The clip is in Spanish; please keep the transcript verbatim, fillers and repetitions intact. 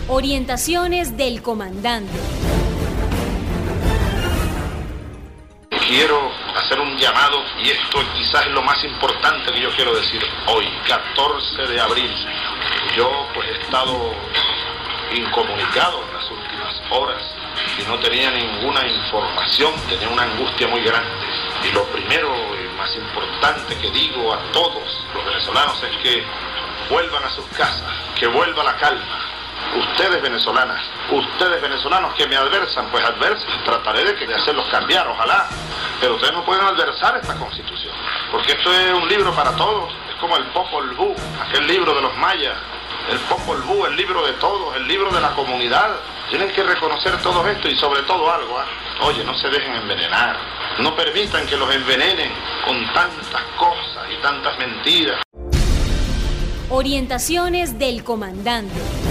Orientaciones del comandante. Quiero hacer un llamado, y esto quizás es lo más importante que yo quiero decir hoy, catorce de abril. Yo pues he estado incomunicado en las últimas horas y no tenía ninguna información, tenía una angustia muy grande. Y lo primero y más importante que digo a todos los venezolanos es que vuelvan a sus casas, que vuelva la calma. Ustedes venezolanas, ustedes venezolanos que me adversan, pues adversen, trataré de, que, de hacerlos cambiar, ojalá, pero ustedes no pueden adversar esta Constitución, porque esto es un libro para todos, es como el Popol Vuh, aquel libro de los mayas, el Popol Vuh, el libro de todos, el libro de la comunidad. Tienen que reconocer todo esto y sobre todo algo, ¿eh? Oye, no se dejen envenenar, no permitan que los envenenen con tantas cosas y tantas mentiras. Orientaciones del comandante.